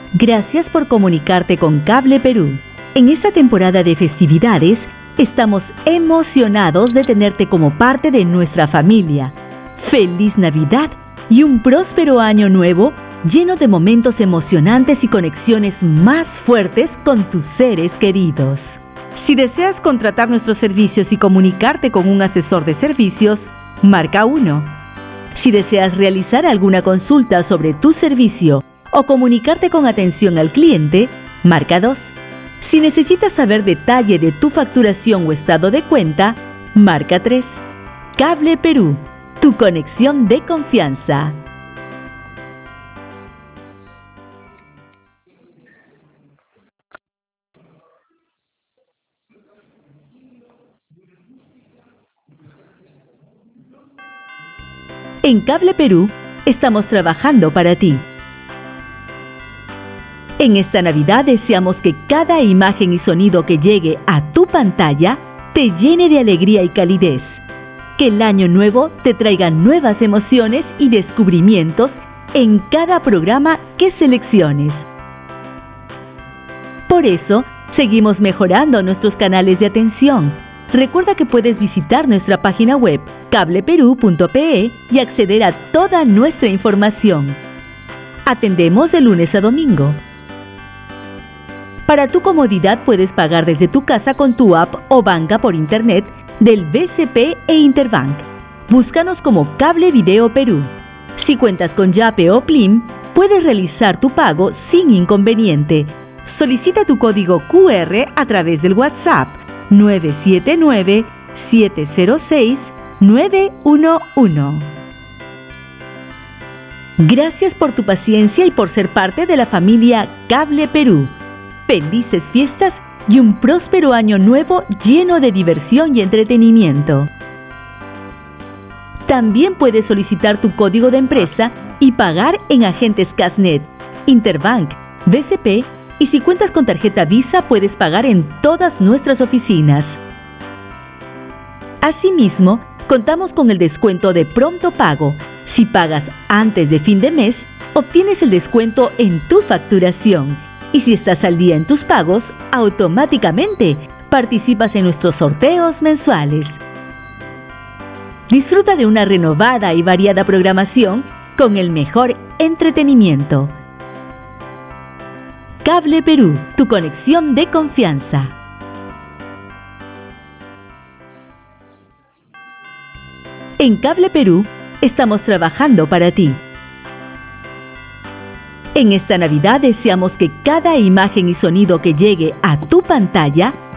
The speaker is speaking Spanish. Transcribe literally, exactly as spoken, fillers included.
Gracias por comunicarte con Cable Perú. En esta temporada de festividades, estamos emocionados de tenerte como parte de nuestra familia. ¡Feliz Navidad y un próspero año nuevo lleno de momentos emocionantes y conexiones más fuertes con tus seres queridos! Si deseas contratar nuestros servicios y comunicarte con un asesor de servicios, marca uno. Si deseas realizar alguna consulta sobre tu servicio o comunicarte con atención al cliente, marca dos. Si necesitas saber detalle de tu facturación o estado de cuenta, marca tres. Cable Perú, tu conexión de confianza. En Cable Perú, estamos trabajando para ti. En esta Navidad deseamos que cada imagen y sonido que llegue a tu pantalla te llene de alegría y calidez. Que el año nuevo te traiga nuevas emociones y descubrimientos en cada programa que selecciones. Por eso, seguimos mejorando nuestros canales de atención. Recuerda que puedes visitar nuestra página web cable perú punto pe y acceder a toda nuestra información. Atendemos de lunes a domingo. Para tu comodidad puedes pagar desde tu casa con tu app o banca por internet del B C P e Interbank. Búscanos como Cable Video Perú. Si cuentas con Yape o Plim, puedes realizar tu pago sin inconveniente. Solicita tu código Q R a través del WhatsApp nueve siete nueve, siete cero seis, nueve uno uno. Gracias por tu paciencia y por ser parte de la familia Cable Perú. Felices fiestas y un próspero año nuevo lleno de diversión y entretenimiento. También puedes solicitar tu código de empresa y pagar en agentes Casnet, Interbank, B C P, y si cuentas con tarjeta Visa puedes pagar en todas nuestras oficinas. Asimismo, contamos con el descuento de pronto pago. Si pagas antes de fin de mes, obtienes el descuento en tu facturación. Y si estás al día en tus pagos, automáticamente participas en nuestros sorteos mensuales. Disfruta de una renovada y variada programación con el mejor entretenimiento. Cable Perú, tu conexión de confianza. En Cable Perú, estamos trabajando para ti. En esta Navidad deseamos que cada imagen y sonido que llegue a tu pantalla